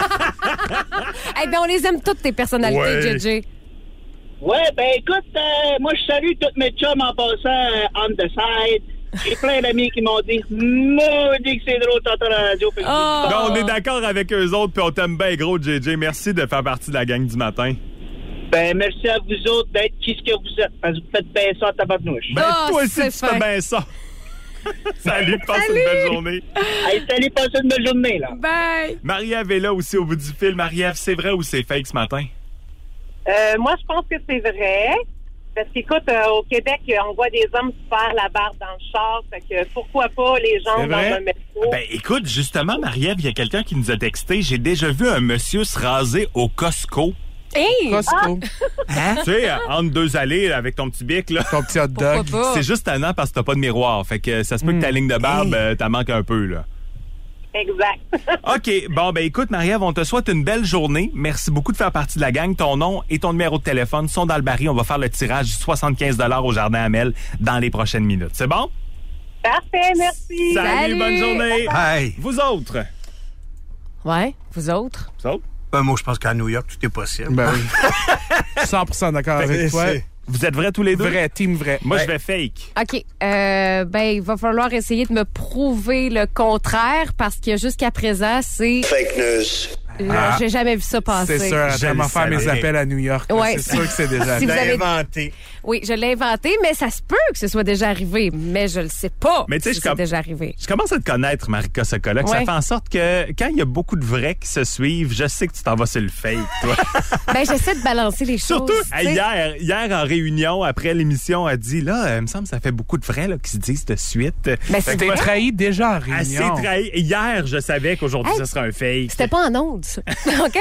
Eh bien, on les aime toutes, tes personnalités, Ouais. J J. Ouais, ben écoute, euh, moi je salue tous mes chums en passant euh, on the side. J'ai plein d'amis qui m'ont dit maudit que c'est drôle t'entends la radio. Fait que Oh. je dis, Non, on bon, est d'accord avec eux autres, puis on t'aime bien gros, J J. Merci de faire partie de la gang du matin. Ben merci à vous autres d'être qui ce que vous êtes. Parce que vous faites bien ça à tabarnouche. Ben, Oh, toi aussi, c'est tu fais fin. bien ça. Salut, passe Salut. une belle journée. Hey, salut, passez une belle journée là. Bye. Marie-Ève est là aussi au bout du fil. Marie-Ève, c'est vrai ou c'est fake ce matin? Euh, moi, je pense que c'est vrai. Parce qu'écoute, euh, au Québec, on voit des hommes se faire la barbe dans le char. Fait que pourquoi pas les gens C'est dans vrai? un métro? Ben, écoute, justement, Marie-Ève, il y a quelqu'un qui nous a texté. J'ai déjà vu un monsieur se raser au Costco. Hey! Costco. Tu sais, euh, entre deux allées, là, avec ton petit bic, là. Ton petit hot dog. Pourquoi pas? C'est juste tannant parce que t'as pas de miroir. Fait que ça se peut que ta ligne de barbe, euh, t'en manques un peu, là. Exact. OK. Bon, ben écoute, Marie-Ève, on te souhaite une belle journée. Merci beaucoup de faire partie de la gang. Ton nom et ton numéro de téléphone sont dans le baril. On va faire le tirage du soixante-quinze dollars au Jardin Amel dans les prochaines minutes. C'est bon? Parfait, merci. Salut, Salut. bonne journée. Hey! Vous autres? Ouais, vous autres? Vous autres? Ben, moi, je pense qu'à New York, tout est possible. Ben oui. cent pour cent d'accord avec toi. C'est- Vous êtes vrais tous les deux? Vrai, team vrai. Moi, Ouais. je vais fake. OK. Euh, ben, il va falloir essayer de me prouver le contraire parce que jusqu'à présent, c'est... Fake news. Euh, Ah. J'ai jamais vu ça passer. C'est sûr, à Je tellement le faire mes savais. appels à New York. là, Ouais. C'est sûr que c'est déjà Si vous arrivé. avez- inventé. Oui, je l'ai inventé, mais ça se peut que ce soit déjà arrivé. Mais je le sais pas Mais tu sais, si je c'est com- déjà arrivé. Je commence à te connaître, Marika Sokola, que ça Ouais. fait en sorte que quand il y a beaucoup de vrais qui se suivent, je sais que tu t'en vas sur le fake, toi. Ben, j'essaie de balancer les choses. Surtout, tu hey, sais. hier, hier, en réunion, après l'émission, elle dit, là, euh, il me semble que ça fait beaucoup de vrais là, qui se disent de suite. Ben, Fait c'est que t'es trahi déjà en Elle s'est réunion. trahie. Hier, je savais qu'aujourd'hui, Hey, ce serait un fake. C'était pas en ondes, ça. OK?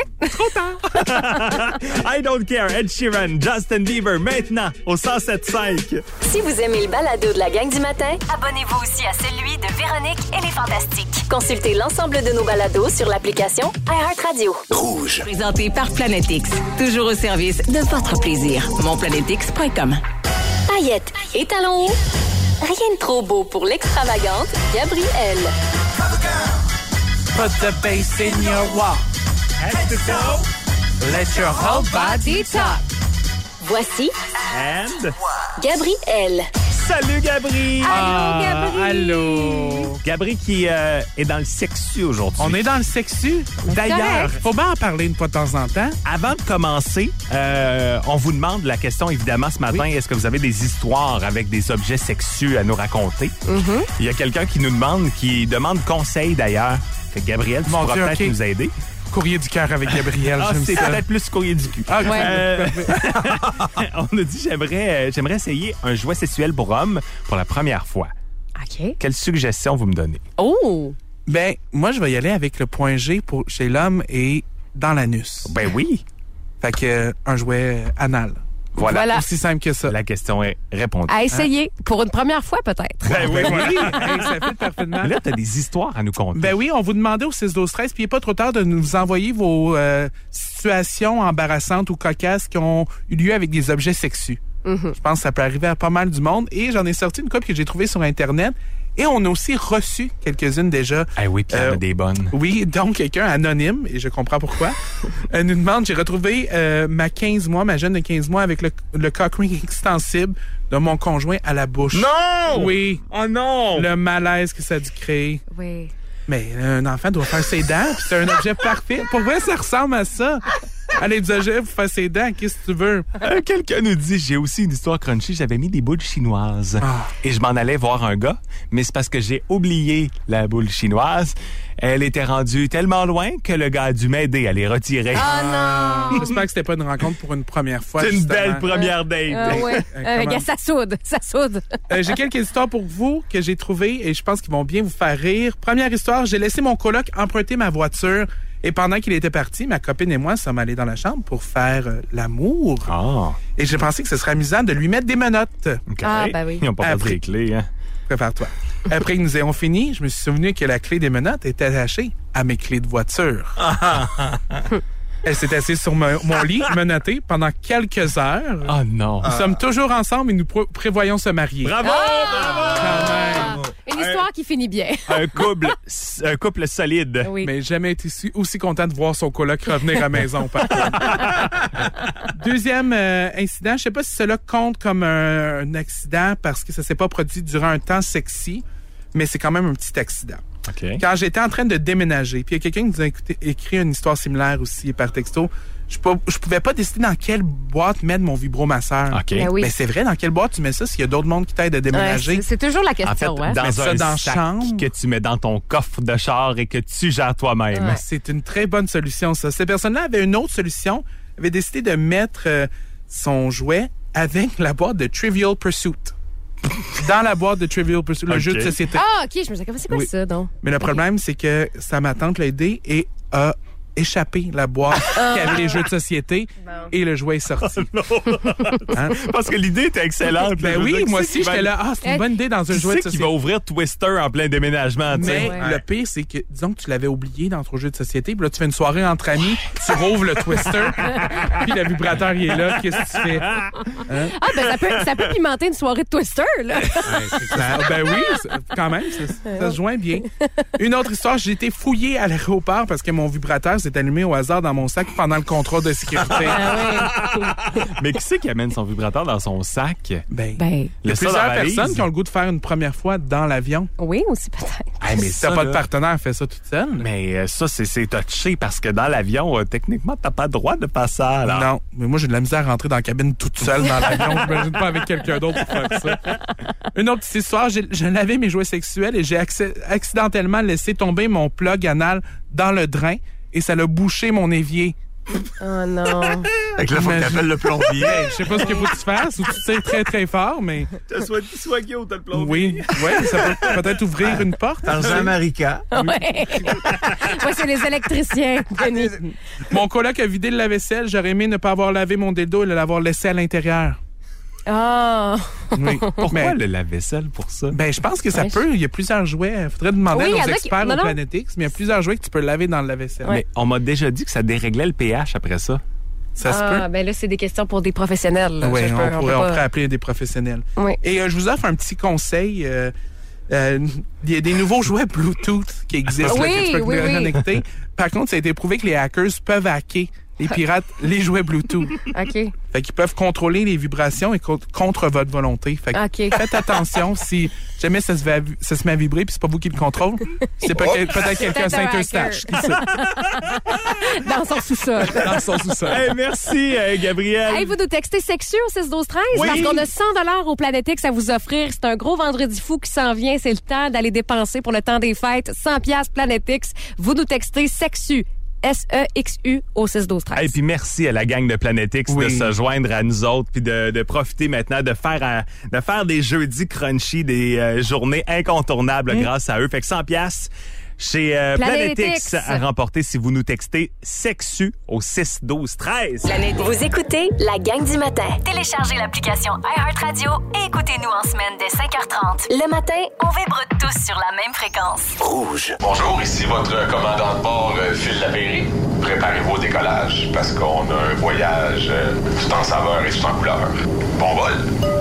I don't care. Ed Sheeran, Justin Bieber, maintenant, au cent sept cinq. Si vous aimez le balado de la gang du matin, abonnez-vous aussi à celui de Véronique et les Fantastiques. Consultez l'ensemble de nos balados sur l'application iHeartRadio. Rouge. Présenté par Planète X. Toujours au service de votre plaisir. mon planète x point com. Paillettes et talons hauts, rien de trop beau pour l'extravagante Gabrielle. Put the bass in your walk. Let your whole body talk. Voici And... Gabrielle. Salut, Gabri! Ah, Gabri. allô. Gabri qui euh, est dans le sexu aujourd'hui. On est dans le sexu. D'ailleurs, Faut bien en parler une fois de temps en temps. avant de commencer, euh, on vous demande la question, évidemment, ce matin. Est-ce que vous avez des histoires avec des objets sexus à nous raconter? Il y a quelqu'un qui nous demande, qui demande conseil, d'ailleurs. Fait que Gabriel, tu Mon pourras Dieu, peut-être ok. nous aider. Courrier du cœur avec Gabriel. Ah, j'aime c'est ça. peut-être plus courrier du cul. Ah, Ouais. Euh, on a dit, j'aimerais, euh, j'aimerais essayer un jouet sexuel pour homme pour la première fois. OK. Quelle suggestion vous me donnez? Oh! Ben, moi, je vais y aller avec le point G pour chez l'homme et dans l'anus. Ben oui. Fait que, euh, un jouet anal. Voilà. Voilà. Aussi simple que ça. La question est répondue. À essayer. Pour une première fois, peut-être. Ben oui, voilà. Oui, hey, ça fait parfaitement. Là, t'as des histoires à nous conter. Ben oui, on vous demandait au six douze treize, puis il n'est pas trop tard de nous envoyer vos euh, situations embarrassantes ou cocasses qui ont eu lieu avec des objets sexus. Mm-hmm. Je pense que ça peut arriver à pas mal du monde. Et j'en ai sorti une couple que j'ai trouvée sur Internet. Et on a aussi reçu quelques-unes déjà. Ah oui, puis il y en a Euh, des bonnes. Oui, donc quelqu'un anonyme, et je comprends pourquoi, euh, nous demande, j'ai retrouvé euh, ma quinze mois, ma jeune de quinze mois avec le, le cock ring extensible de mon conjoint à la bouche. Non! Oui. Oh non! Le malaise que ça a dû créer. Oui. Mais un enfant doit faire ses dents, puis c'est un objet parfait. Pour vrai, ça ressemble à ça. Allez, des objets pour faire ses dents, qu'est-ce que tu veux? Euh, Quelqu'un nous dit, j'ai aussi une histoire crunchy, j'avais mis des boules chinoises. Ah. Et je m'en allais voir un gars, mais c'est parce que j'ai oublié la boule chinoise. Elle était rendue tellement loin que le gars a dû m'aider à les retirer. Ah non! J'espère que c'était pas une rencontre pour une première fois. C'est une justement. belle première date. Ah ouais. Euh, Euh, comment- gars, ça soude. Ça soude. Euh, j'ai quelques histoires pour vous que j'ai trouvées et je pense qu'ils vont bien vous faire rire. Première histoire, j'ai laissé mon coloc emprunter ma voiture et pendant qu'il était parti, ma copine et moi sommes allés dans la chambre pour faire euh, l'amour. Ah, Et j'ai pensé que ce serait amusant de lui mettre des menottes. OK. Ah, ben oui. Ils n'ont pas Après- passé les clés, hein? Prépare-toi. Après que nous ayons fini, je me suis souvenu que la clé des menottes était attachée à mes clés de voiture. Elle s'est assise sur mon, mon lit, menottée, pendant quelques heures. Oh non. Nous sommes toujours ensemble et nous pr- prévoyons se marier. Bravo! Quand même. Une histoire qui finit bien. Un couple, un couple solide. Oui. Mais jamais été aussi, aussi content de voir son coloc revenir à la maison. Par contre. Deuxième euh, incident, je sais pas si cela compte comme un, un accident parce que ça s'est pas produit durant un temps sexy, mais c'est quand même un petit accident. OK. Quand j'étais en train de déménager, puis il y a quelqu'un qui nous a écouté- écrit une histoire similaire aussi par texto, je, pou- je pouvais pas décider dans quelle boîte mettre mon vibromasseur. OK. Ben oui. Mais c'est vrai, dans quelle boîte tu mets ça s'il y a d'autres mondes qui t'aident à Ouais, déménager? c'est- c'est toujours la En fait, question. hein? dans Mettre ça un dans la sac chambre. que tu mets dans ton coffre de char et que tu gères toi-même. Ouais. C'est une très bonne solution, ça. Cette personne-là avait une autre solution, avait décidé de mettre euh, son jouet avec la boîte de Trivial Pursuit. Dans la boîte de Trivial Pursuit, le OK. jeu de société. Ah, OK, je me disais, c'est quoi Oui. ça, donc? Mais le problème, c'est que sa ma tante l'a aidé et a échappé la boîte qui avait les jeux de société et le jouet est sorti. Hein? Parce que l'idée était excellente. Ben Je veux oui, dire, moi qui c'est aussi, qui va- j'étais là. Ah, c'est une bonne idée dans un Qui jouet de c'est qui société. va ouvrir Twister en plein déménagement, tu sais? Mais Ouais. le pire, c'est que, disons que tu l'avais oublié dans ton jeu de société, puis là, tu fais une soirée entre amis, tu rouvres le Twister, puis le vibrateur, il est là, qu'est-ce que tu fais? Ah, ben ça peut, ça peut pimenter une soirée de Twister, là. Ben, ben oui, c'est- quand même, ça, ça se joint bien. Une autre histoire, j'ai été fouillé à l'aéroport parce que mon vibrateur s'est allumé au hasard dans mon sac pendant le contrôle de sécurité. Mais qui c'est qui amène son vibrateur dans son sac? Ben, Ben, il y a Le ça dans plusieurs la valise? personnes qui ont le goût de faire une première fois dans l'avion. oui, aussi peut-être. Hey, mais Si ça, t'as pas de là, partenaire, fais ça toute seule. Mais euh, ça, c'est, c'est touché parce que dans l'avion, euh, techniquement, t'as pas le droit de passer ça. Alors. Non, mais moi j'ai de la misère à rentrer dans la cabine toute seule dans l'avion. J'imagine pas avec quelqu'un d'autre pour faire ça. Une autre petite histoire, j'ai, je lavais mes jouets sexuels et j'ai accès- accidentellement laissé tomber mon plug anal dans le drain et ça l'a bouché mon évier. Oh non. Fait que là, faut que Imagine. t'appelles le plombier. Hey, je sais pas ce qu'il faut que tu fasses ou tu tires très très fort, mais Soit, soit cute, t'as le plombier. oui, ouais, ça peut peut-être ouvrir une porte. Tarzan Marika. Ouais. Ouais, c'est les électriciens, Denis. Mon coloc a vidé le lave-vaisselle. J'aurais aimé ne pas avoir lavé mon dildo et l'avoir laissé à l'intérieur. Ah. Oui. Pourquoi Mais- le lave-vaisselle pour ça? Ben, je pense que ça Ouais, peut. Il y a plusieurs jouets. Il faudrait demander Oui, il y à en nos a qui- experts non, au non. Planetix, mais il y a plusieurs jouets que tu peux laver dans le lave-vaisselle. Ouais. Mais on m'a déjà dit que ça déréglait le pH après ça. Ça se Ah, peut. ben là, c'est des questions pour des professionnels. là. Oui, Ça, je on, peux- pourrait, peut on pas- pourrait appeler des professionnels. Oui. Et euh, je vous offre un petit conseil. euh, euh, Il y a des nouveaux jouets Bluetooth qui existent là, Oui, que tu peux oui, te oui. connecter. Par contre, ça a été prouvé que les hackers peuvent hacker les pirates les jouets Bluetooth. OK. Fait qu'ils peuvent contrôler les vibrations et co- contre votre volonté. Fait que OK. faites attention si jamais ça se, va, ça se met à vibrer puis c'est pas vous qui le contrôle. C'est peut- peut-être quelqu'un peut-être un Saint-Eustache qui sait, Dans son sous-sol. dans son sous-sol. Hey, merci, euh, Gabriel. Hey, vous nous textez sexu au six douze treize Oui. parce qu'on a cent dollars au Planetix à vous offrir. C'est un gros vendredi fou qui s'en vient. C'est le temps d'aller dépenser pour le temps des fêtes. cent piastres Planetix. Vous nous textez sexu. S E X U au six douze treize. Et puis merci à la gang de Planetix Oui. de se joindre à nous autres puis de, de profiter maintenant de faire euh, de faire des jeudis crunchy, des euh, journées incontournables grâce à eux. Fait que cent piastres, chez euh, Planetix. Planetix à remporter si vous nous textez sexu au six douze treize. Vous écoutez la gang du matin. Téléchargez l'application iHeartRadio et écoutez-nous en semaine dès cinq heures trente. Le matin, on vibre tous sur la même fréquence. Rouge. Bonjour, ici votre commandant de bord, euh, Phil Lapéry. Préparez-vous au décollage parce qu'on a un voyage euh, tout en saveur et tout en couleur. Bon vol.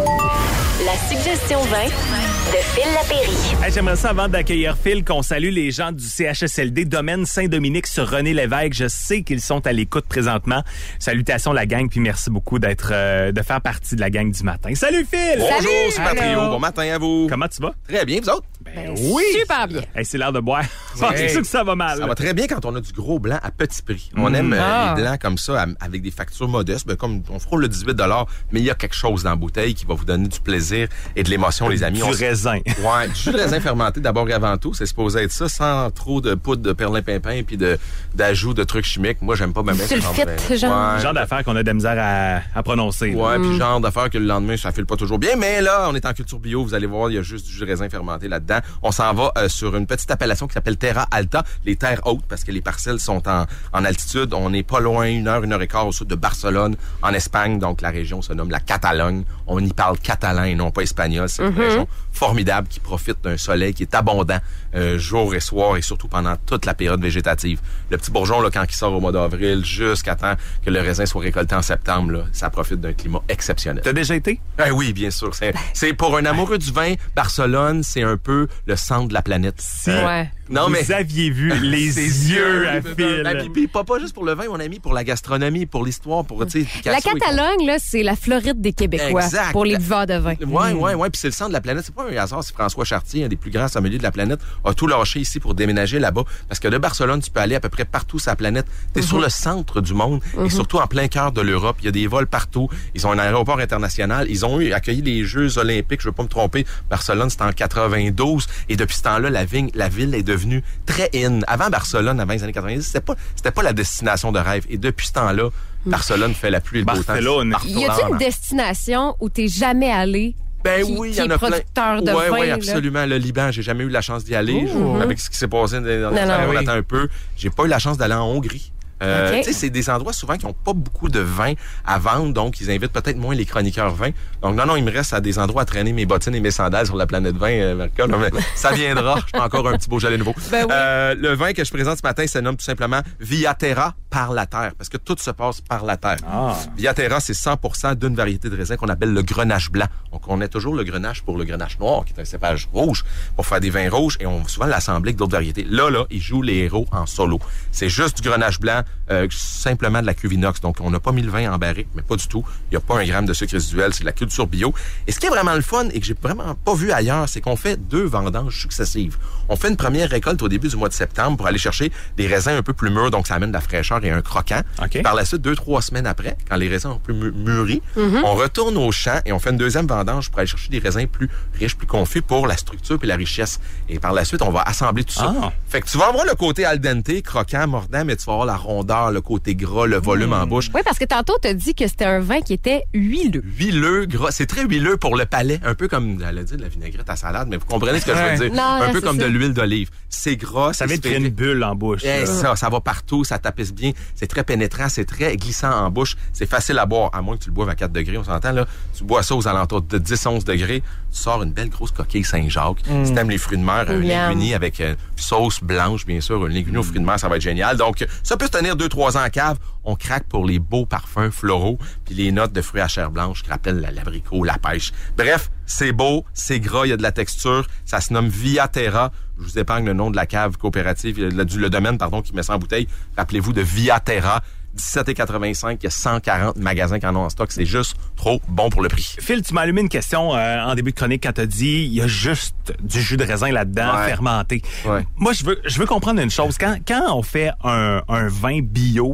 La suggestion vingt de Phil Lapéry. Hey, j'aimerais ça, avant d'accueillir Phil, qu'on salue les gens du C H S L D Domaine Saint-Dominique sur René-Lévesque. Je sais qu'ils sont à l'écoute présentement. Salutations la gang, puis merci beaucoup d'être, euh, de faire partie de la gang du matin. Salut Phil! Bonjour, Salut! c'est Patrio. Allô. Bon matin à vous. Comment tu vas? Très bien, vous autres? Ben oui! Super bien. Hey, c'est l'heure de boire. Penses-tu que ça va mal? Ça va très bien quand on a du gros blanc à petit prix. On aime euh, Ah. les blancs comme ça, à- avec des factures modestes. Ben, comme on frôle le dix-huit dollars, mais il y a quelque chose dans la bouteille qui va vous donner du plaisir et de l'émotion, les amis. Du On- raisin. Ouais, du jus de raisin fermenté d'abord et avant tout. C'est supposé être ça, sans trop de poudre de perlimpinpin puis de d'ajout de trucs chimiques. Moi, j'aime pas même. Sulfite, genre. Genre d'affaires qu'on a de la misère à, à prononcer. là. Ouais, puis genre d'affaires que le lendemain, ça file pas toujours bien. Mais là, on est en culture bio. Vous allez voir, il y a juste du jus de raisin fermenté là-dedans. On s'en va euh, sur une petite appellation qui s'appelle Terra Alta, les terres hautes, parce que les parcelles sont en, en altitude. On n'est pas loin, une heure, une heure et quart au sud de Barcelone, en Espagne. Donc, la région se nomme la Catalogne. On y parle catalan et non pas espagnol. C'est une région formidable qui profite d'un soleil qui est abondant euh, jour et soir et surtout pendant toute la période végétative. Le petit bourgeon, là, quand il sort au mois d'avril jusqu'à temps que le raisin soit récolté en septembre, là, ça profite d'un climat exceptionnel. T'as déjà été? Ben oui, bien sûr. C'est, c'est pour un amoureux du vin, Barcelone, c'est un peu le centre de la planète. Euh, Ouais. Non, Vous mais aviez vu les Ses yeux à Ben, Phil. puis, puis pas, pas juste pour le vin, mon ami, pour la gastronomie, pour l'histoire, pour, tu sais, La Picasso et- Catalogne, là, c'est la Floride des Québécois Exact. pour les buveurs de vin. Ouais, ouais, ouais. Puis c'est le centre de la planète. C'est pas un hasard si François Chartier, un des plus grands sommeliers de la planète, a tout lâché ici pour déménager là-bas. Parce que de Barcelone, tu peux aller à peu près partout sur la planète. T'es sur le centre du monde et surtout en plein cœur de l'Europe. Il y a des vols partout. Ils ont un aéroport international. Ils ont eu accueilli les Jeux olympiques. Je veux pas me tromper. Barcelone, c'était en quatre-vingt-douze. Et depuis ce temps-là, la, vigne, la ville est devenue très in. Avant Barcelone, avant les années quatre-vingt-dix, c'était pas, c'était pas la destination de rêve. Et depuis ce temps-là, Barcelone fait la pluie et le beau temps. Barcelone. Partout Y a-t-il dans- une destination où t'es jamais allé? Ben qui, oui, il qui y en est a plein. producteur de ouais, vin, oui, là. absolument. Le Liban, j'ai jamais eu la chance d'y aller. Ouh. Je- avec ce qui s'est passé dans les Non, dernières non. années, on Oui. attend un peu. J'ai pas eu la chance d'aller en Hongrie. Euh, Ok. Tu sais, c'est des endroits souvent qui ont pas beaucoup de vin à vendre, donc ils invitent peut-être moins les chroniqueurs vin. Donc non, non, il me reste à des endroits à traîner mes bottines et mes sandales sur la planète vin, euh, Marco. Non, mais ça viendra. Je suis encore un petit Beaujolais nouveau. Ben oui. Euh, le vin que je présente ce matin se nomme tout simplement Via Terra, par la terre, parce que tout se passe par la terre. Ah. Via Terra, c'est cent pour cent d'une variété de raisin qu'on appelle le grenache blanc. On connaît toujours le grenache pour le grenache noir, qui est un cépage rouge, pour faire des vins rouges, et on va souvent l'assembler avec d'autres variétés. Là, là, ils jouent les héros en solo. C'est juste du grenache blanc, euh, simplement de la cuve inox. Donc, on n'a pas mis le vin en barrique, mais pas du tout. Il n'y a pas un gramme de sucre résiduel, c'est de la culture bio. Et ce qui est vraiment le fun, et que j'ai vraiment pas vu ailleurs, c'est qu'on fait deux vendanges successives. On fait une première récolte au début du mois de septembre pour aller chercher des raisins un peu plus mûrs, donc ça amène de la fraîcheur et un croquant. OK. Par la suite, deux, trois semaines après, quand les raisins ont plus mu- mûri, on retourne au champ et on fait une deuxième vendange pour aller chercher des raisins plus riches, plus confits pour la structure et la richesse. Et par la suite, on va assembler tout ça. Ah. Fait que tu vas avoir le côté al dente, croquant, mordant, mais tu vas avoir la rondeur, le côté gras, le volume en bouche. Oui, parce que tantôt, t'as dit que c'était un vin qui était huileux. Huileux, gras. C'est très huileux pour le palais. Un peu comme, j'allais dire, de la vinaigrette à salade, mais vous comprenez ce que je Ouais. veux dire. Non, un là, peu c'est comme ça. de l'huile d'olive. C'est gras, Ça c'est vient de créer une spécifique. bulle en bouche. Eh, là. ça, ça va partout, ça tapisse bien, c'est très pénétrant, c'est très glissant en bouche, c'est facile à boire, à moins que tu le boives à quatre degrés, on s'entend là. Tu bois ça aux alentours de dix à onze degrés, tu sors une belle grosse coquille Saint-Jacques. Si t'aimes les fruits de mer, un Miam. linguini avec euh, sauce blanche, bien sûr, un linguini aux fruits de mer, ça va être génial. Donc, ça peut se tenir deux trois ans en cave. On craque pour les beaux parfums floraux, puis les notes de fruits à chair blanche qui rappellent la- l'abricot, la pêche. Bref, c'est beau, c'est gras, il y a de la texture, ça se nomme Via Terra. Je vous épargne le nom de la cave coopérative, le, du- le domaine, pardon, qui met ça en bouteille. Rappelez-vous de Via Terra, dix-sept et quatre-vingt-cinq, il y a cent quarante magasins qui en ont en stock, c'est juste trop bon pour le prix. Phil, tu m'as allumé une question euh, en début de chronique quand t'as dit il y a juste du jus de raisin là-dedans, Ouais. fermenté. Ouais. Moi, je veux, je veux comprendre une chose. Quand, quand on fait un, un vin bio,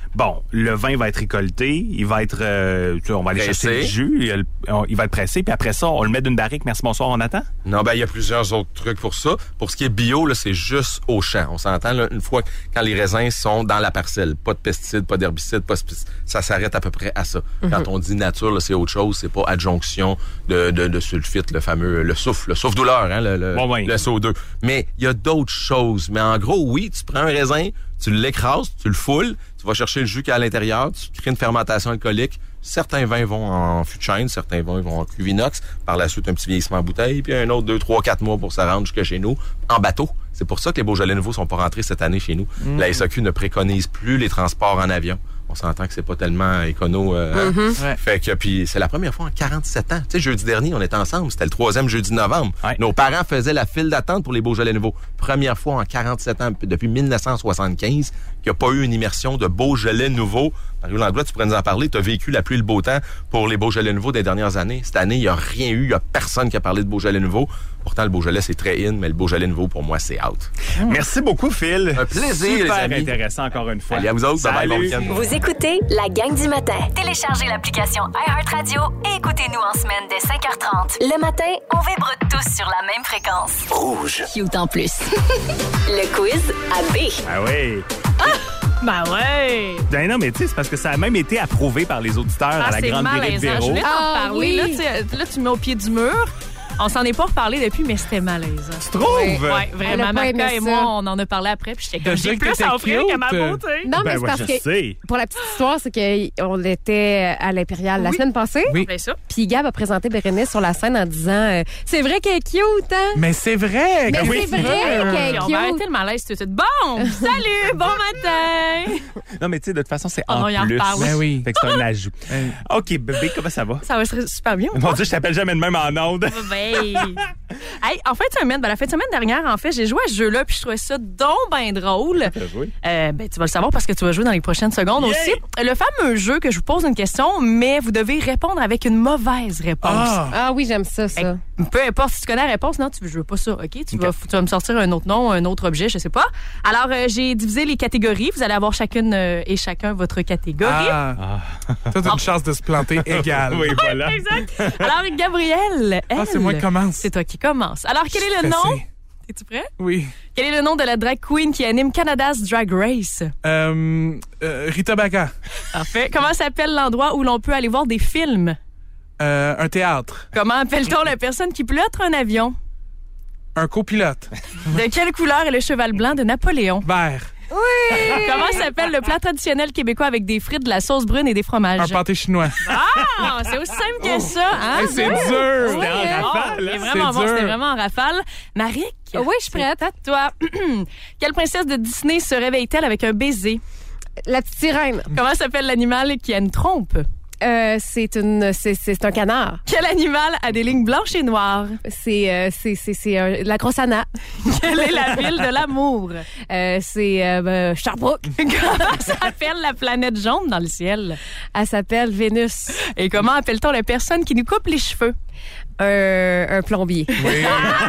Bon, le vin va être récolté, il va être, euh, on va aller Pressé. chercher le jus, il, il va être pressé, puis après ça, on le met d'une barrique, merci, bonsoir, on attend? Non, ben il y a plusieurs autres trucs pour ça. Pour ce qui est bio, là, c'est juste au champ. On s'entend là, une fois quand les raisins sont dans la parcelle. Pas de pesticides, pas d'herbicides, pas de pesticides. Ça s'arrête à peu près à ça. Mm-hmm. Quand on dit nature, là, c'est autre chose. C'est pas adjonction de, de, de sulfite, le fameux, le souffle, le souffle-douleur, hein, le, le, bon, oui. le S O deux. Mais il y a d'autres choses. Mais en gros, oui, tu prends un raisin, tu l'écrases, tu le foules, tu vas chercher le jus qu'il y a à l'intérieur, tu crées une fermentation alcoolique. Certains vins vont en fût de chêne, certains vins vont en cuve inox. Par la suite, un petit vieillissement en bouteille, puis un autre deux, trois, quatre mois pour se rendre jusqu'à chez nous, en bateau. C'est pour ça que les Beaujolais nouveaux sont pas rentrés cette année chez nous. Mmh. La S A Q ne préconise plus les transports en avion. On s'entend que c'est pas tellement écono. Euh, Mm-hmm. ouais. Fait que puis c'est la première fois en quarante-sept ans. Tu sais, jeudi dernier, on était ensemble. C'était le troisième jeudi de novembre. Ouais. Nos parents faisaient la file d'attente pour les Beaujolais nouveaux. Première fois en quarante-sept ans, depuis mille neuf cent soixante-quinze, qu'il n'y a pas eu une immersion de Beaujolais nouveaux. Mario Langlois, tu pourrais nous en parler. Tu as vécu la pluie et le beau temps pour les Beaujolais nouveaux des dernières années. Cette année, il n'y a rien eu. Il n'y a personne qui a parlé de Beaujolais nouveaux. Pourtant, le Beaujolais, c'est très in, mais le Beaujolais nouveau, pour moi, c'est out. Mmh. Merci beaucoup, Phil. Un plaisir, Super les amis. intéressant encore une fois. Allez, à vous autres. Bye bye, bon week-end. Vous écoutez la gang du matin. Téléchargez l'application iHeartRadio et écoutez-nous en semaine dès cinq heures trente. Le matin, on vibre tous sur la même fréquence. Rouge. Cute en plus. Le quiz à B. Ah oui. Ben ouais! Ben non, mais tu sais, c'est parce que ça a même été approuvé par les auditeurs Ah, à la c'est Grande Virée de malaisant. Je Véro. voulais t'en Ah, parler. oui. Là, tu, là, tu me mets au pied du mur. On s'en est pas reparlé depuis, mais c'était malaisant. Tu trouves? Ouais, Elle a vraiment. pas Marca aimé et ça. moi, on en a parlé après, puis j'étais T'as comme, dit j'ai que plus t'étais à offrir cute. qu'à ma beauté. Non, mais Ben c'est ouais, parce je que, sais. pour la petite histoire, c'est qu'on était à l'Impérial la Oui. semaine passée. Oui. Ben ça. Puis Gab a présenté Bérénice sur la scène en disant euh, c'est vrai qu'elle est cute, hein? Mais c'est vrai. Mais que c'est oui, vrai qu'elle Puis est on va arrêter cute. le malaise tout de suite. Bon, salut, bon matin. Non, mais tu sais, de toute façon, c'est Oh en non, il en plus. reparle. Ben oui. Fait que c'est un ajout. Hey. OK, bébé, comment ça va? Ça va être super bien. Mon Dieu, je t'appelle jamais de même en onde. Ben. Hey, en fin de semaine, ben, la fin de semaine dernière, en fait, j'ai joué à ce jeu-là, puis je trouvais ça donc ben drôle. joué? Euh, ben, tu vas le savoir parce que tu vas jouer dans les prochaines secondes Yeah! aussi. Le fameux jeu que je vous pose une question, mais vous devez répondre avec une mauvaise réponse. Ah. Ah oui, j'aime ça, ça. Hey, peu importe si tu connais la réponse, non, tu veux, je veux pas ça, OK? Tu, Vas, tu vas me sortir un autre nom, un autre objet, je sais pas. Alors, euh, j'ai divisé les catégories. Vous allez avoir chacune euh, et chacun votre catégorie. Ah. Toi, t'as une chance de se planter égale. Oui, voilà. Exact. Alors, Gabrielle, elle, Ah, c'est moi qui commence. c'est toi qui commence. Alors, quel est le Stressé. nom? Es-tu prêt? Oui. Quel est le nom de la drag queen qui anime Canada's Drag Race? Euh, euh, Rita Baga. Parfait. Comment s'appelle l'endroit où l'on peut aller voir des films? Euh, un théâtre. Comment appelle-t-on la personne qui pilote un avion? Un copilote. De quelle couleur est le cheval blanc de Napoléon? Vert. Comment s'appelle le plat traditionnel québécois avec des frites, de la sauce brune et des fromages? Un pâté chinois. Ah! C'est aussi simple que ça, hein? Hey, c'est Oui. dur. C'était en Oh, rafale, il est hein? vraiment C'est bon, dur. c'était vraiment en rafale. Marik? Oui, je suis prête. C'est à toi. Quelle princesse de Disney se réveille-t-elle avec un baiser? La petite sirène. Comment s'appelle l'animal qui a une trompe? Euh, c'est une, c'est, c'est un canard. Quel animal a des lignes blanches et noires? C'est, euh, c'est, c'est, c'est un- la grosse Anna. Quelle est la ville de l'amour? Euh, c'est euh, ben, Sherbrooke. Comment s'appelle la planète jaune dans le ciel? Elle s'appelle Vénus. Et comment appelle-t-on la personne qui nous coupe les cheveux? Un, un plombier. Oui.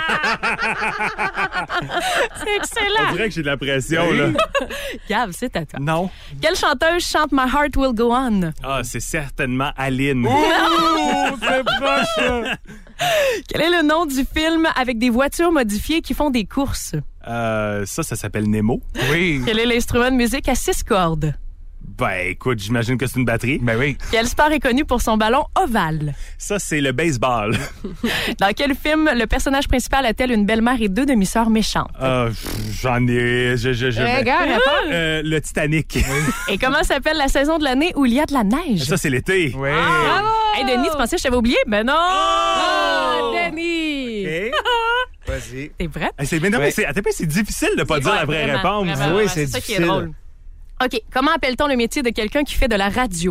C'est excellent. On dirait que j'ai de la pression, là. Gab, c'est à toi. Non. Quelle chanteuse chante My Heart Will Go On? Ah, c'est certainement Aline. Oh, c'est proche, ça. Quel est le nom du film avec des voitures modifiées qui font des courses? Euh, ça, ça s'appelle Nemo. Oui. Quel est l'instrument de musique à six cordes? Ben, écoute, j'imagine que c'est une batterie. Ben oui. Quel sport est connu pour son ballon ovale? Ça, c'est le baseball. Dans quel film le personnage principal a-t-elle une belle-mère et deux demi-sœurs méchantes? Euh, j'en ai... Je, je, je, Eh, gars, réponds. Euh, le Titanic. Et comment s'appelle la saison de l'année où il y a de la neige? Ça, c'est l'été. Oui. Bravo! Hey, Denis, tu pensais que je t'avais oublié? Ben non! Ah, Denis! OK. Vas-y. T'es prête? Eh, c'est, mais non, mais Ouais. c'est, attends, c'est difficile de pas dire la vraie Vraiment, réponse. vraiment, Oui, vraiment, c'est ça qui est difficile. drôle. OK. Comment appelle-t-on le métier de quelqu'un qui fait de la radio?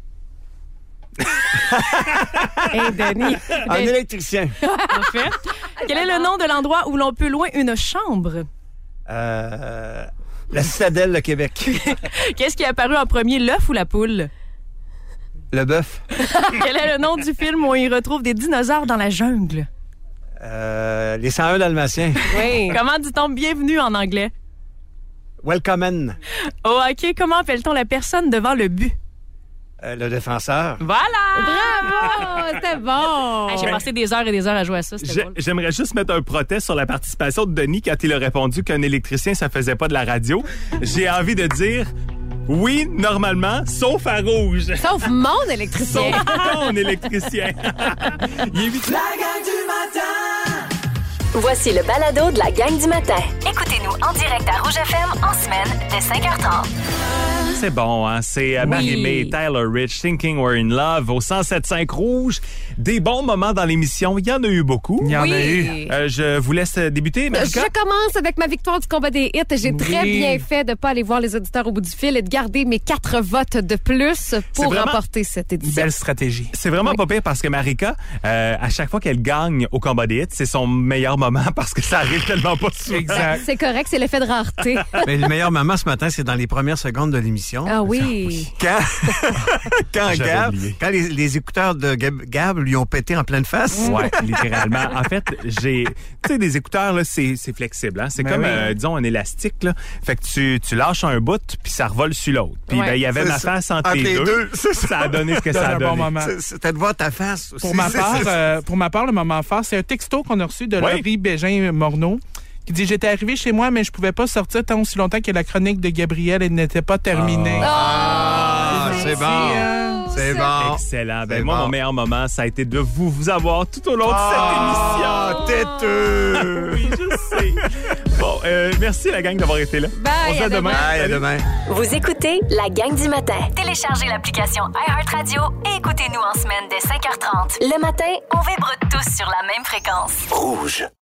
Hey, Denis. Un électricien. Parfait. Quel est le nom de l'endroit où l'on peut louer une chambre? Euh, la citadelle de Québec. Qu'est-ce qui est apparu en premier, l'œuf ou la poule? Le bœuf. Quel est le nom du film où il retrouve des dinosaures dans la jungle? Euh, les cent un dalmatiens. Oui. Comment dit-on bienvenue en anglais? Welcome. Au hockey, comment appelle-t-on la personne devant le but? Euh, le défenseur. Voilà! Bravo! C'était bon! Hey, j'ai passé des heures et des heures à jouer à ça. C'était J'ai- drôle. J'aimerais juste mettre un protest sur la participation de Denis quand il a répondu qu'un électricien, ça faisait pas de la radio. J'ai envie de dire oui, normalement, sauf à rouge. Sauf mon électricien. Sauf ton électricien. Il est huit- La gang du matin. Voici le balado de la gang du matin. Écoutez-nous en direct à Rouge F M en semaine dès cinq heures trente. C'est bon, hein? C'est euh, Marie-Mé, Tyler Rich, Thinking We're in Love au cent sept virgule cinq Rouge. Des bons moments dans l'émission. Il y en a eu beaucoup. Il y en Oui. a eu. Euh, je vous laisse débuter, Marika. Je commence avec ma victoire du combat des hits. J'ai très Oui. bien fait de pas aller voir les auditeurs au bout du fil et de garder mes quatre votes de plus pour vraiment- remporter cette Une édition. belle stratégie. C'est vraiment pas pire parce que Marika, euh, à chaque fois qu'elle gagne au combat des hits, c'est son meilleur moment parce que ça arrive tellement pas souvent. Exact. C'est correct, c'est l'effet de rareté. Mais le meilleur moment ce matin, c'est dans les premières secondes de l'émission. Ah oui. Quand, quand J'avais Gab, oublié. quand les, les écouteurs de Gab, Gab lui ont pété en pleine face. Ouais, littéralement. En fait, j'ai, tu sais, des écouteurs là, c'est c'est flexible, hein. C'est Ben comme, oui. euh, disons, un élastique là. Fait que tu tu lâches un bout puis ça revole sur l'autre. Puis Ouais. ben il y avait C'est ma ça. face entre, Entre les les deux. deux, c'est ça. Ça a donné ce que Donne ça a un donné. bon moment. C'est- C'était de voir ta face aussi. Pour ma C'est- part, c'est- euh, pour ma part, le moment fort, c'est un texto qu'on a reçu de Oui. Laurie Bégin-Morneau qui dit « J'étais arrivé chez moi, mais je pouvais pas sortir tant aussi longtemps que la chronique de Gabriel elle n'était pas terminée. Ah, c'est bon. hein. C'est bon. Excellent. Ben C'est moi, bon. mon meilleur moment, ça a été de vous vous avoir tout au long de Ah, cette émission. têteux. Oui, je sais. Bon, euh, merci la gang d'avoir été là. Bye, On se dit à à demain. demain. Bye, à Salut. demain. Vous écoutez la gang du matin. Téléchargez l'application iHeartRadio et écoutez-nous en semaine dès cinq heures trente. Le matin, on vibre tous sur la même fréquence. Rouge.